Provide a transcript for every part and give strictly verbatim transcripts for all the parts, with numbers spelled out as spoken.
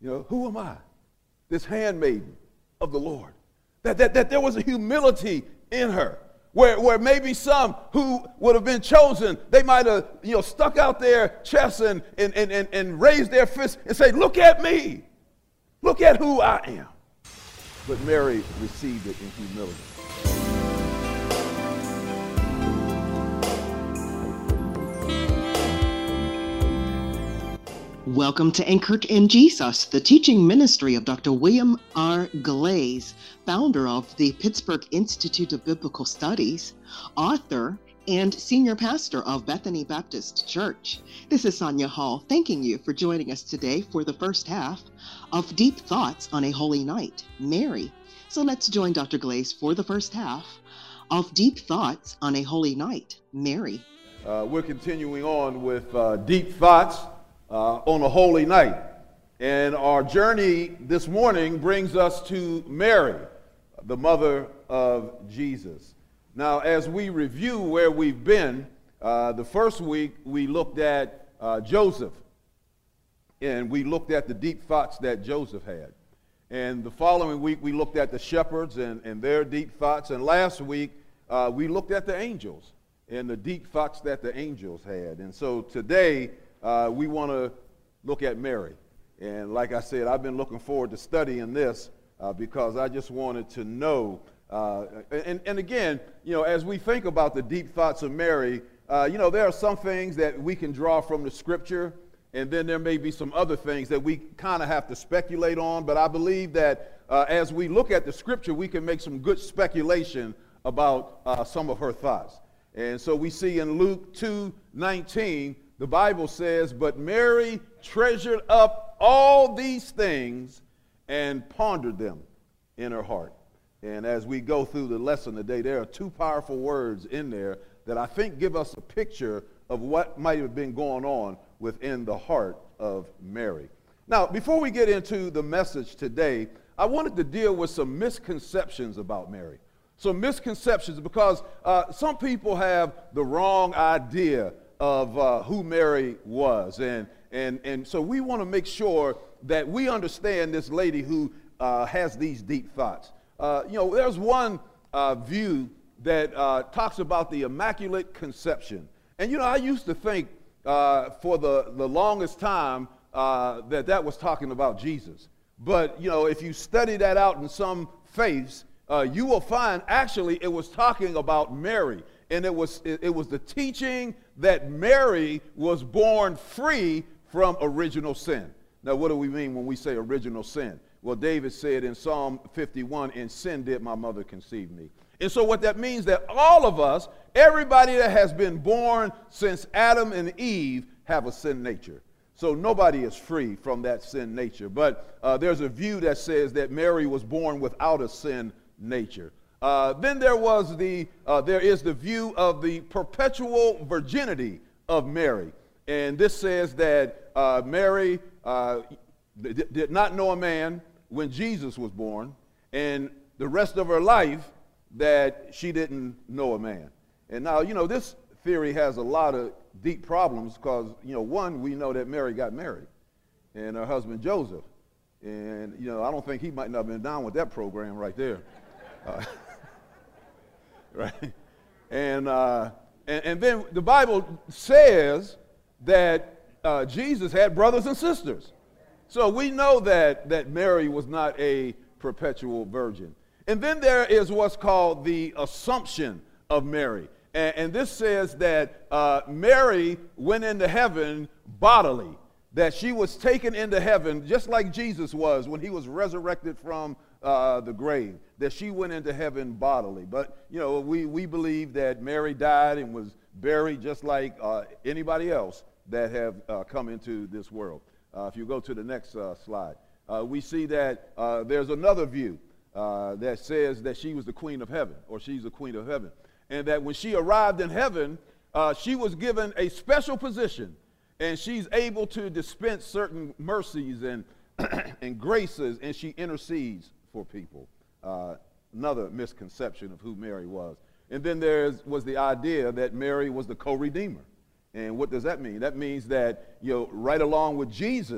You know, who am I? This handmaiden of the Lord. That, that, that there was a humility in her. Where, where maybe some who would have been chosen, they might have, you know, stuck out their chests and, and, and, and, and raised their fists and say, look at me. Look at who I am. But Mary received it in humility. Welcome to Anchored in Jesus, the teaching ministry of Doctor William R. Glaze, founder of the Pittsburgh Institute of Biblical Studies, author, and senior pastor of Bethany Baptist Church. This is Sonia Hall, thanking you for joining us today for the first half of Deep Thoughts on a Holy Night, Mary. So let's join Doctor Glaze for the first half of Deep Thoughts on a Holy Night, Mary. Uh, we're continuing on with uh, Deep Thoughts Uh, on a holy night. And our journey this morning brings us to Mary, the mother of Jesus. Now, as we review where we've been, uh, the first week we looked at uh, Joseph, and we looked at the deep thoughts that Joseph had. And the following week we looked at the shepherds and, and their deep thoughts. And last week uh, we looked at the angels and the deep thoughts that the angels had. And so today, Uh, we want to look at Mary. And like I said, I've been looking forward to studying this uh, because I just wanted to know. Uh, and, and again, you know, as we think about the deep thoughts of Mary, uh, you know, there are some things that we can draw from the scripture, and then there may be some other things that we kind of have to speculate on. But I believe that uh, as we look at the scripture, we can make some good speculation about uh, some of her thoughts. And so we see in Luke two nineteen, the Bible says, but Mary treasured up all these things and pondered them in her heart. And as we go through the lesson today, there are two powerful words in there that I think give us a picture of what might have been going on within the heart of Mary. Now, before we get into the message today, I wanted to deal with some misconceptions about Mary. Some misconceptions because uh, some people have the wrong idea of uh, who Mary was. And, and, and so we want to make sure that we understand this lady who uh, has these deep thoughts. Uh, you know, there's one uh, view that uh, talks about the Immaculate Conception. And, you know, I used to think uh, for the, the longest time uh, that that was talking about Jesus. But, you know, if you study that out in some faiths, uh, you will find actually it was talking about Mary. And it was, it, it was the teaching that Mary was born free from original sin. Now, what do we mean when we say original sin? Well, David said in Psalm fifty-one, in sin did my mother conceive me. And so what that means that all of us, everybody that has been born since Adam and Eve, have a sin nature. So nobody is free from that sin nature. But uh, there's a view that says that Mary was born without a sin nature. Uh, then there was the, uh, there is the view of the perpetual virginity of Mary. And this says that uh, Mary uh, d- did not know a man when Jesus was born, and the rest of her life that she didn't know a man. And now, you know, this theory has a lot of deep problems because, you know, one, we know that Mary got married, and her husband Joseph. And, you know, I don't think he might not have been down with that program right there. Uh, Right, and, uh, and and then the Bible says that uh, Jesus had brothers and sisters, so we know that that Mary was not a perpetual virgin. And then there is what's called the Assumption of Mary, and, and this says that uh, Mary went into heaven bodily, that she was taken into heaven just like Jesus was when he was resurrected from Uh, the grave, that she went into heaven bodily. But, you know, we, we believe that Mary died and was buried just like uh, anybody else that have uh, come into this world. Uh, if you go to the next uh, slide, uh, we see that uh, there's another view uh, that says that she was the queen of heaven, or she's the queen of heaven. And that when she arrived in heaven, uh, she was given a special position, and she's able to dispense certain mercies and, and graces, and she intercedes for people. Uh, another misconception of who Mary was. And then there was the idea that Mary was the co-redeemer. And what does that mean? That means that, you know, right along with Jesus,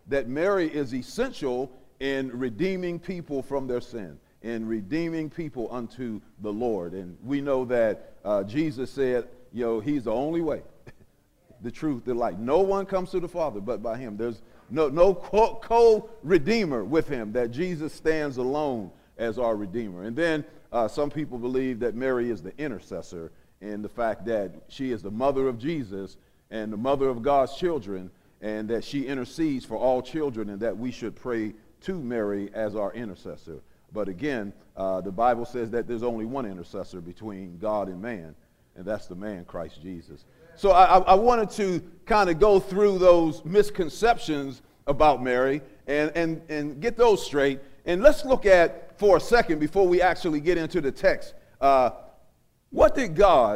that Mary is essential in redeeming people from their sin, in redeeming people unto the Lord. And we know that uh, Jesus said, you know, he's the only way, the truth, the light. No one comes to the Father but by him. There's no, no co-redeemer with him, that Jesus stands alone as our Redeemer. And then uh, some people believe that Mary is the intercessor, in the fact that she is the mother of Jesus and the mother of God's children, and that she intercedes for all children, and that we should pray to Mary as our intercessor. But again, uh, the Bible says that there's only one intercessor between God and man, and that's the man, Christ Jesus. So I, I wanted to kind of go through those misconceptions about Mary and, and, and get those straight. And let's look at, for a second, before we actually get into the text, uh, what did God,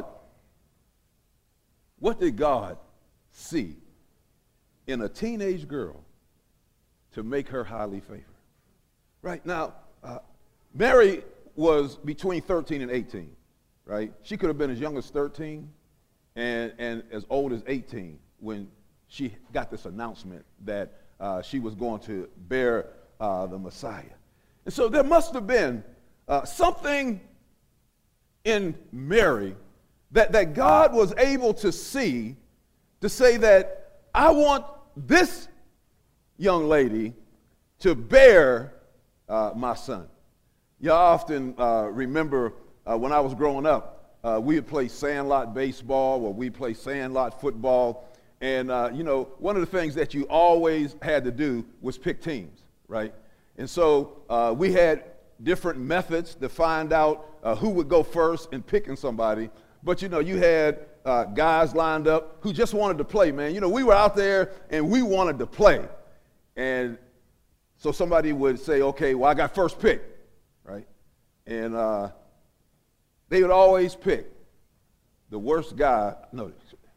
what did God see in a teenage girl to make her highly favored? Right now, uh, Mary was between thirteen and eighteen, right? She could have been as young as thirteen and, and as old as eighteen when she got this announcement that uh, she was going to bear uh, the Messiah. And so there must have been uh, something in Mary that, that God was able to see, to say that I want this young lady to bear uh, my son. Y'all often uh, remember uh, when I was growing up, uh, we would play sandlot baseball or we play sandlot football. And, uh, you know, one of the things that you always had to do was pick teams, right? And so uh, we had different methods to find out uh, who would go first in picking somebody. But, you know, you had uh, guys lined up who just wanted to play, man. You know, we were out there and we wanted to play. And so somebody would say, okay, well, I got first pick, right? And uh, they would always pick the worst guy. No,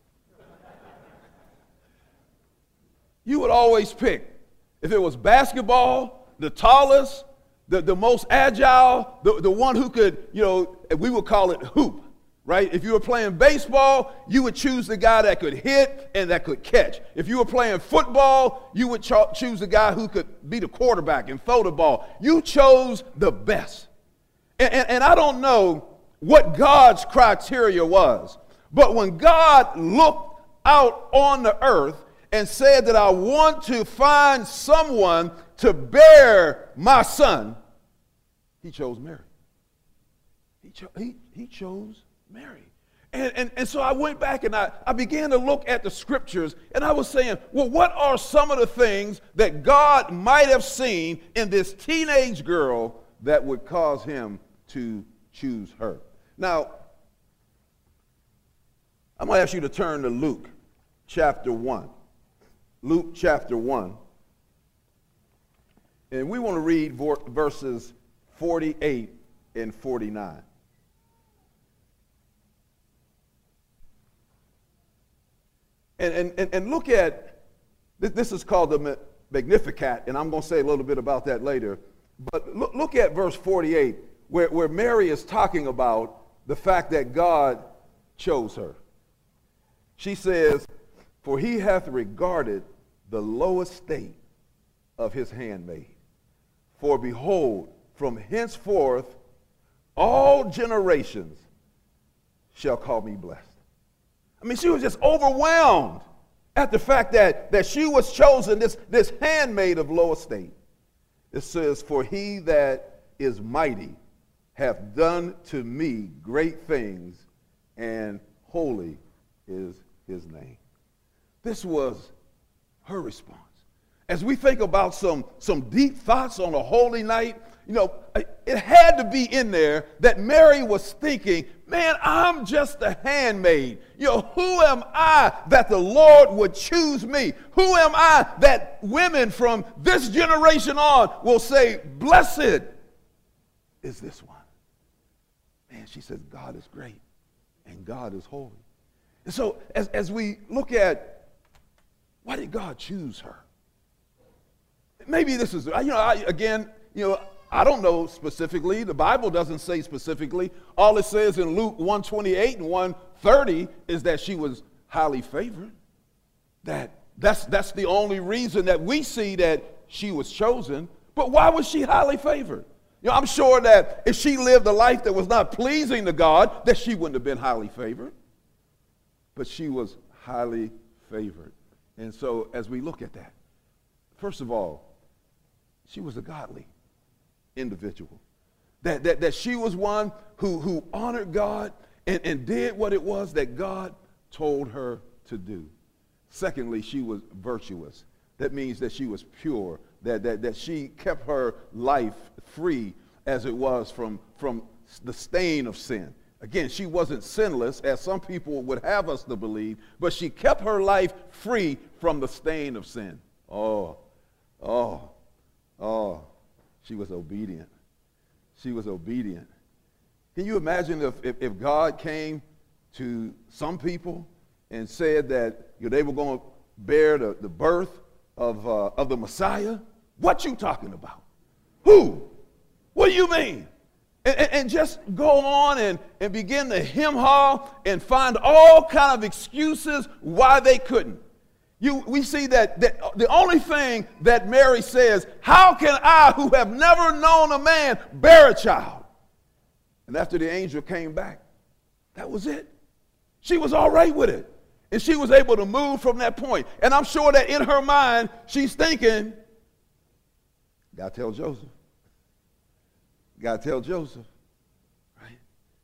you would always pick, if it was basketball, the tallest, the, the most agile, the, the one who could, you know, we would call it hoop, right? If you were playing baseball, you would choose the guy that could hit and that could catch. If you were playing football, you would cho- choose the guy who could be the quarterback and throw the ball. You chose the best. And, and, and I don't know what God's criteria was, but when God looked out on the earth and said that I want to find someone to bear my son, he chose Mary. He, cho- he, he chose Mary. And, and, and so I went back and I, I began to look at the scriptures, and I was saying, well, what are some of the things that God might have seen in this teenage girl that would cause him to choose her? Now, I'm going to ask you to turn to Luke chapter one. Luke chapter one. And we want to read verses forty-eight and forty-nine. And, and, and look at, this is called the Magnificat, and I'm going to say a little bit about that later. But look, look at verse forty-eight, where, where Mary is talking about the fact that God chose her. She says, for he hath regarded the low estate of his handmaid. For behold, from henceforth all generations shall call me blessed. I mean, she was just overwhelmed at the fact that, that she was chosen, this, this handmaid of low estate. It says, for he that is mighty hath done to me great things, and holy is his name. This was her response. As we think about some, some deep thoughts on a holy night, you know, it had to be in there that Mary was thinking, man, I'm just a handmaid. You know, who am I that the Lord would choose me? Who am I that women from this generation on will say, blessed is this one? Man, she says, God is great and God is holy. And so as, as we look at, why did God choose her? Maybe this is, you know, I, again, you know, I don't know specifically. The Bible doesn't say specifically. All it says in Luke one twenty-eight and one thirty is that she was highly favored, that That's, that's the only reason that we see that she was chosen. But why was she highly favored? You know, I'm sure that if she lived a life that was not pleasing to God, that she wouldn't have been highly favored. But she was highly favored. And so as we look at that, first of all, she was a godly individual. That, that, that she was one who, who honored God and, and did what it was that God told her to do. Secondly, she was virtuous. That means that she was pure, that, that, that she kept her life free as it was from, from the stain of sin. Again, she wasn't sinless, as some people would have us to believe, but she kept her life free from the stain of sin. Oh, oh, oh, she was obedient. She was obedient. Can you imagine if, if, if God came to some people and said that, you know, they were going to bear the, the birth of, uh, of the Messiah? What you talking about? Who? What do you mean? And, and, and just go on and, and begin to hem-haw and find all kind of excuses why they couldn't. You, we see that, that the only thing that Mary says, how can I, who have never known a man, bear a child? And after the angel came back, that was it. She was all right with it. And she was able to move from that point. And I'm sure that in her mind, she's thinking, gotta tell Joseph. Gotta tell Joseph. Right?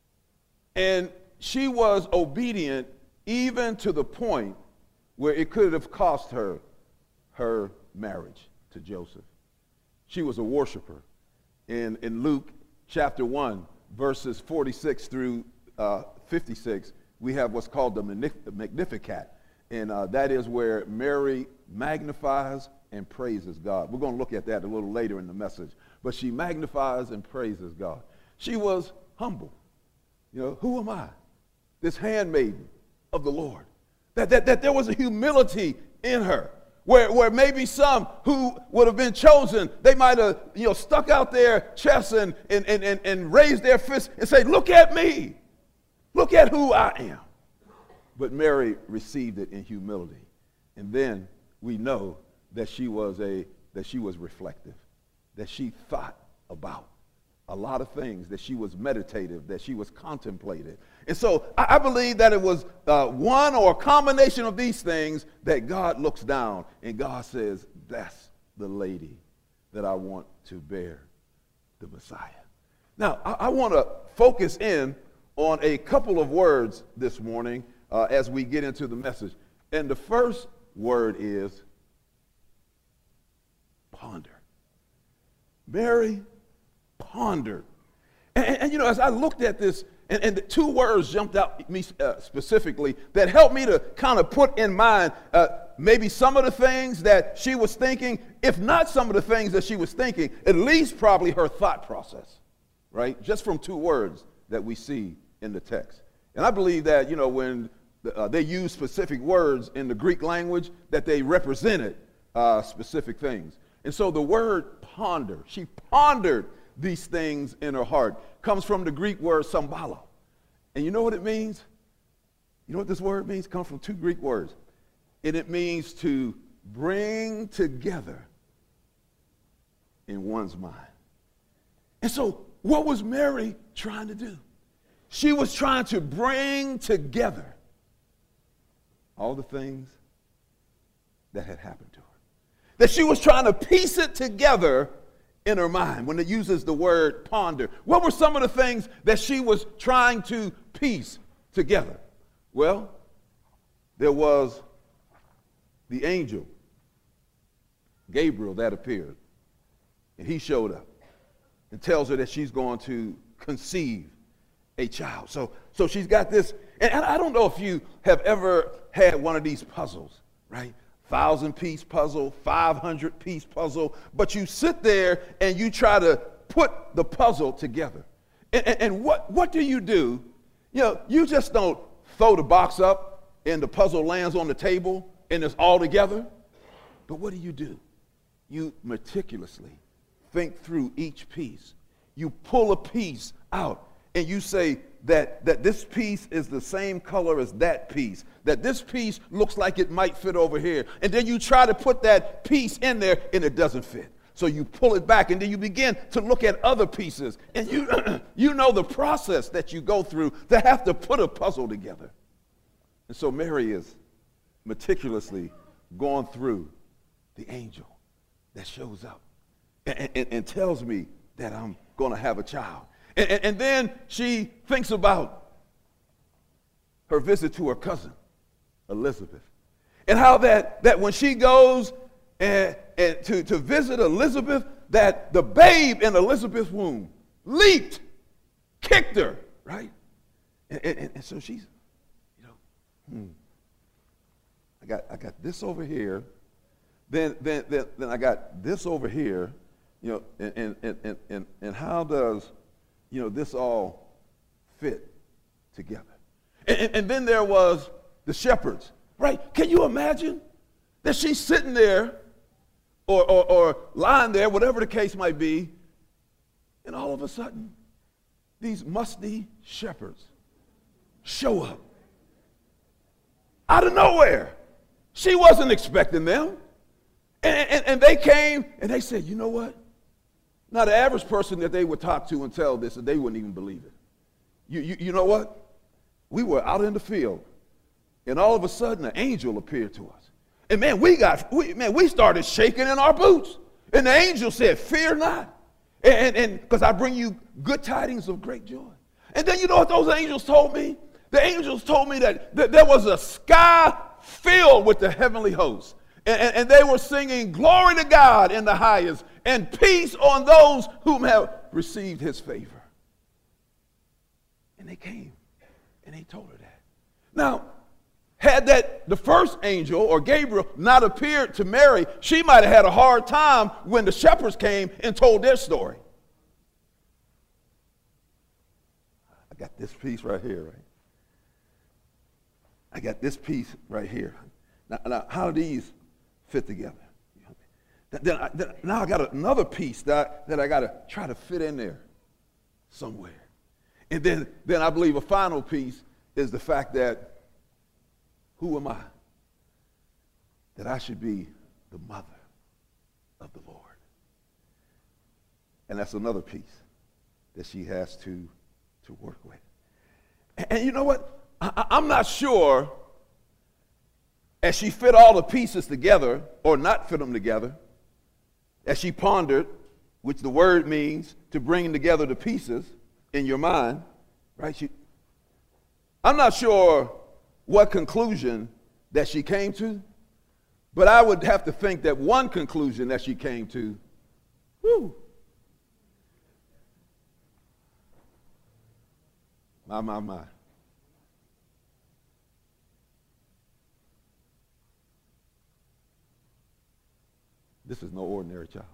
And she was obedient even to the point where it could have cost her her marriage to Joseph. She was a worshiper. In, in Luke chapter one, verses forty-six through uh, fifty-six, we have what's called the Magnificat. And uh, that is where Mary magnifies and praises God. We're going to look at that a little later in the message. But she magnifies and praises God. She was humble. You know, who am I? This handmaiden of the Lord. That, that, that there was a humility in her. Where, where maybe some who would have been chosen, they might have, you know, stuck out their chests and, and, and, and, and raised their fists and say, look at me. Look at who I am. But Mary received it in humility. And then we know that she was a that she was reflective, that she thought about a lot of things, that she was meditative, that she was contemplative. And so I, I believe that it was uh, one or a combination of these things that God looks down and God says, that's the lady that I want to bear the Messiah. Now, I, I want to focus in on a couple of words this morning uh, as we get into the message. And the first word is ponder. Mary pondered. And, and, and you know, as I looked at this, and, and the two words jumped out at me uh, specifically that helped me to kind of put in mind uh, maybe some of the things that she was thinking, if not some of the things that she was thinking, at least probably her thought process, right? Just from two words that we see in the text. And I believe that, you know, when uh, they use specific words in the Greek language, that they represented uh, specific things. And so the word ponder, she pondered these things in her heart, comes from the Greek word sambalo. And you know what it means? You know what this word means? It comes from two Greek words. And it means to bring together in one's mind. And so what was Mary trying to do? She was trying to bring together all the things that had happened to her. That she was trying to piece it together in her mind when it uses the word ponder. What were some of the things that she was trying to piece together? Well, there was the angel, Gabriel, that appeared. And he showed up and tells her that she's going to conceive a child. So, so she's got this, and I don't know if you have ever had one of these puzzles, right? Thousand piece puzzle, five hundred piece puzzle, but you sit there and you try to put the puzzle together. And, and, and what, what do you do? You know, you just don't throw the box up and the puzzle lands on the table and it's all together. But what do you do? You meticulously think through each piece. You pull a piece out and you say, that, that this piece is the same color as that piece, that this piece looks like it might fit over here. And then you try to put that piece in there and it doesn't fit. So you pull it back and then you begin to look at other pieces. And you, you know the process that you go through to have to put a puzzle together. And so Mary is meticulously going through the angel that shows up and, and, and tells me that I'm going to have a child. And, and, and then she thinks about her visit to her cousin, Elizabeth, and how that, that when she goes and, and to, to visit Elizabeth, that the babe in Elizabeth's womb leaped, kicked her, right? And, and, and so she's, you know, hmm, I got, I got this over here, then, then, then, then I got this over here, you know, and, and, and, and, and how does, you know, this all fit together? And, and, and then there was the shepherds, right? Can you imagine that she's sitting there or, or, or lying there, whatever the case might be, and all of a sudden, these musty shepherds show up out of nowhere. She wasn't expecting them. And, and, and they came and they said, you know what? Now, the average person that they would talk to and tell this, they wouldn't even believe it. You, you, you know what? We were out in the field, and all of a sudden, an angel appeared to us. And man, we got, we, man, we started shaking in our boots. And the angel said, fear not. And and because I bring you good tidings of great joy. And then you know what those angels told me? The angels told me that, that there was a sky filled with the heavenly hosts. And, and, and they were singing, glory to God in the highest, and peace on those whom have received his favor. And they came, and they told her that. Now, had that the first angel, or Gabriel, not appeared to Mary, she might have had a hard time when the shepherds came and told their story. I got this piece right here, right? I got this piece right here. Now, now how do these fit together? Then I, then, now I got another piece that, that I got to try to fit in there somewhere. And then, then I believe a final piece is the fact that, who am I? That I should be the mother of the Lord. And that's another piece that she has to, to work with. And, and you know what? I, I'm not sure as she fit all the pieces together or not fit them together, as she pondered, which the word means to bring together the pieces in your mind, right? She, I'm not sure what conclusion that she came to, but I would have to think that one conclusion that she came to, whoo, my, my, my. This is no ordinary child.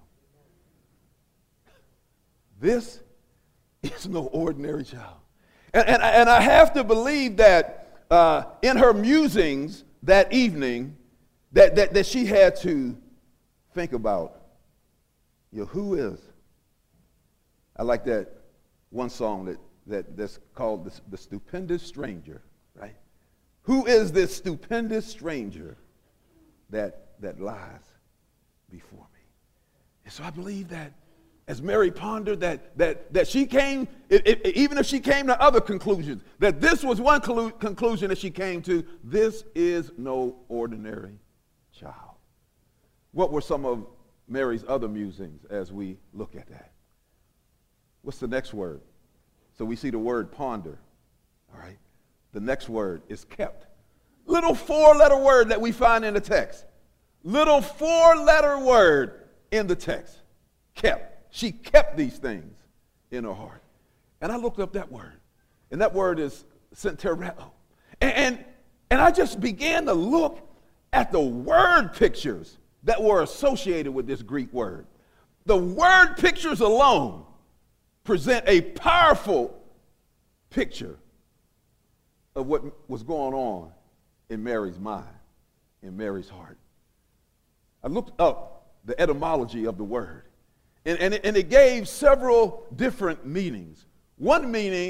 This is no ordinary child. And, and, and I have to believe that uh, in her musings that evening, that, that, that she had to think about, you know, who is? I like that one song that, that, that's called the, the Stupendous Stranger, right? Who is this stupendous stranger that, that lies before me? And so I believe that as Mary pondered that that that she came, it, it, even if she came to other conclusions, that this was one conclu- conclusion that she came to, this is no ordinary child. What were some of Mary's other musings as we look at that? What's the next word? So we see the word ponder, all right? The next word is kept. Little four-letter word that we find in the text. Little four-letter word in the text. Kept. She kept these things in her heart. And I looked up that word. And that word is centereo. And, and, and I just began to look at the word pictures that were associated with this Greek word. The word pictures alone present a powerful picture of what was going on in Mary's mind, in Mary's heart. I looked up the etymology of the word, and, and, it, and it gave several different meanings. One meaning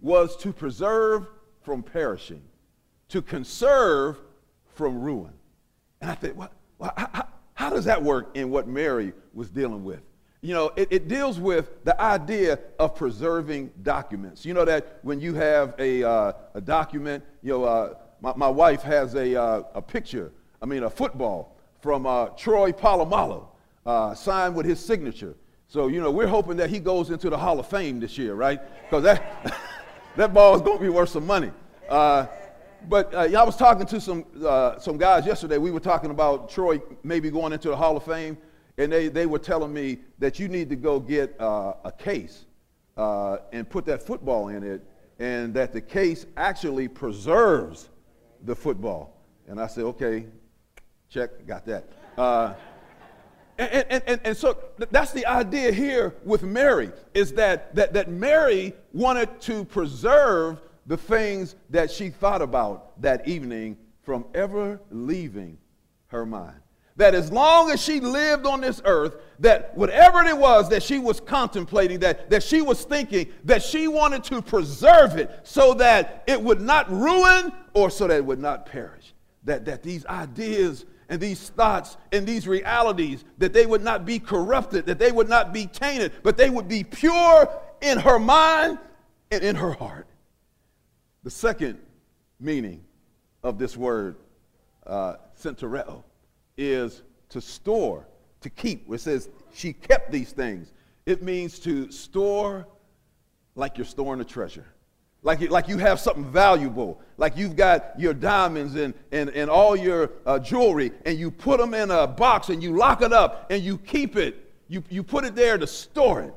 was to preserve from perishing, to conserve from ruin. And I think, what, what, how, how does that work in what Mary was dealing with? You know, it, it deals with the idea of preserving documents. You know that when you have a, uh, a document, you know, uh, my, my wife has a, uh, a picture, I mean, a football from uh, Troy Polamalu, uh, signed with his signature. So, you know, we're hoping that he goes into the Hall of Fame this year, right? Because that, that ball is going to be worth some money. Uh, but uh, I was talking to some, uh, some guys yesterday. We were talking about Troy maybe going into the Hall of Fame. And they, they were telling me that you need to go get uh, a case uh, and put that football in it, and that the case actually preserves the football. And I said, okay, check, got that. Uh, and, and, and, and so that's the idea here with Mary, is that, that, that Mary wanted to preserve the things that she thought about that evening from ever leaving her mind. That as long as she lived on this earth, that whatever it was that she was contemplating, that, that she was thinking, that she wanted to preserve it so that it would not ruin or so that it would not perish. That, that these ideas and these thoughts and these realities, that they would not be corrupted, that they would not be tainted, but they would be pure in her mind and in her heart. The second meaning of this word, uh, centureo, is to store, to keep. It says she kept these things. It means to store like you're storing a treasure. Like you, like you have something valuable. Like you've got your diamonds and, and, and all your uh, jewelry, and you put them in a box and you lock it up and you keep it. You, you put it there to store it.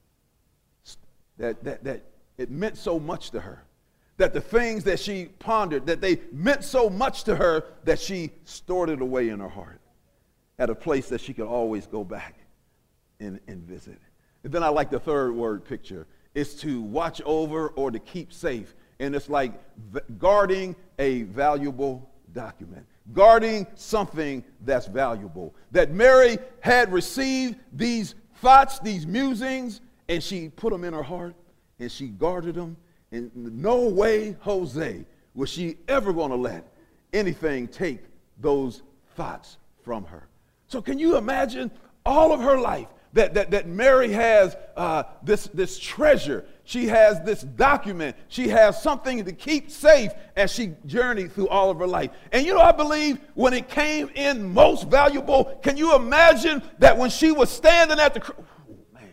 That, that, that it meant so much to her. That the things that she pondered, that they meant so much to her that she stored it away in her heart at a place that she could always go back and, and visit. And then I like the third word picture. It's to watch over or to keep safe. And it's like v- guarding a valuable document, guarding something that's valuable. That Mary had received these thoughts, these musings, and she put them in her heart and she guarded them. In no way, Jose, was she ever going to let anything take those thoughts from her. So can you imagine all of her life that, that, that Mary has uh, this, this treasure. She has this document. She has something to keep safe as she journeyed through all of her life. And you know, I believe when it came in most valuable, can you imagine that when she was standing at the cross, oh, man.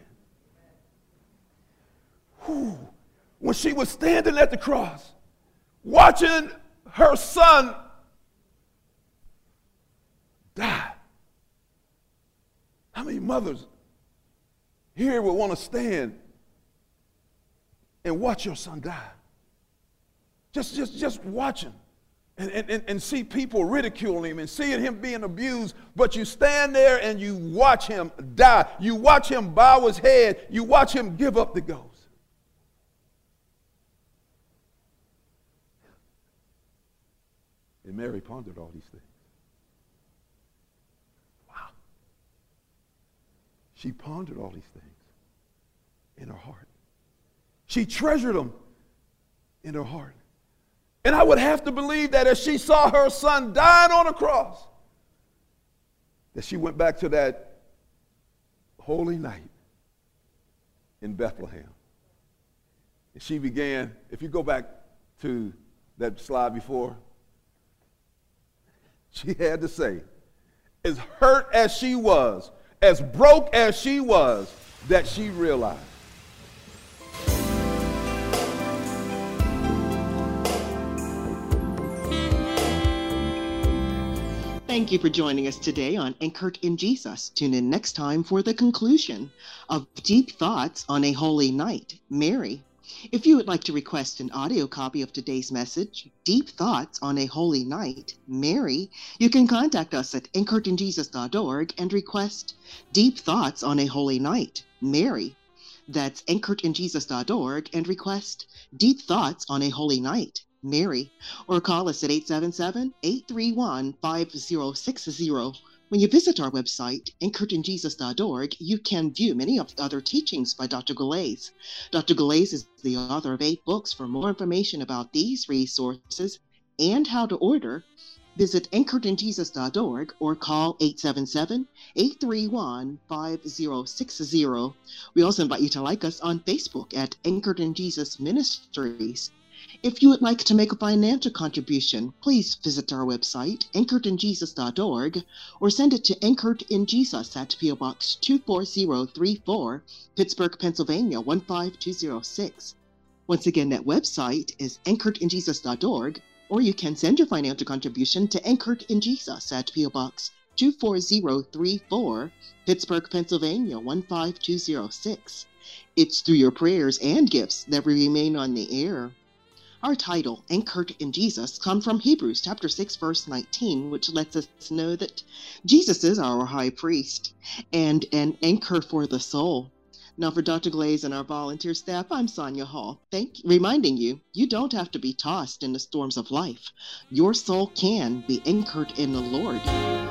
Whew. When she was standing at the cross, watching her son die. How many mothers here would want to stand and watch your son die? Just, just, just watch him and, and, and see people ridiculing him and seeing him being abused, but you stand there and you watch him die. You watch him bow his head. You watch him give up the ghost. And Mary pondered all these things. Wow. She pondered all these things in her heart. She treasured them in her heart. And I would have to believe that as she saw her son dying on a cross, that she went back to that holy night in Bethlehem. And she began, if you go back to that slide before, she had to say, as hurt as she was, as broke as she was, that she realized. Thank you for joining us today on Anchored in Jesus. Tune in next time for the conclusion of Deep Thoughts on a Holy Night, Mary. If you would like to request an audio copy of today's message, Deep Thoughts on a Holy Night, Mary, you can contact us at anchored in jesus dot org and request Deep Thoughts on a Holy Night, Mary. That's anchored in jesus dot org and request Deep Thoughts on a Holy Night, Mary. Or call us at eight seven seven, eight three one, five zero six zero When you visit our website, anchored in jesus dot org, you can view many of the other teachings by Doctor Galais. Doctor Galais is the author of eight books. For more information about these resources and how to order, visit anchored in jesus dot org or call eight seven seven, eight three one, five zero six zero. We also invite you to like us on Facebook at Anchored in Jesus Ministries. If you would like to make a financial contribution, please visit our website, anchored in jesus dot org, or send it to Anchored in Jesus at P O Box two four zero three four, Pittsburgh, Pennsylvania one five two zero six. Once again, that website is anchored in jesus dot org, or you can send your financial contribution to Anchored in Jesus at P O Box two four zero three four, Pittsburgh, Pennsylvania one five two zero six. It's through your prayers and gifts that we remain on the air. Our title, Anchored in Jesus, comes from Hebrews chapter six, verse nineteen, which lets us know that Jesus is our high priest and an anchor for the soul. Now, for Doctor Galais and our volunteer staff, I'm Sonia Hall, thank, reminding you, you don't have to be tossed in the storms of life. Your soul can be anchored in the Lord.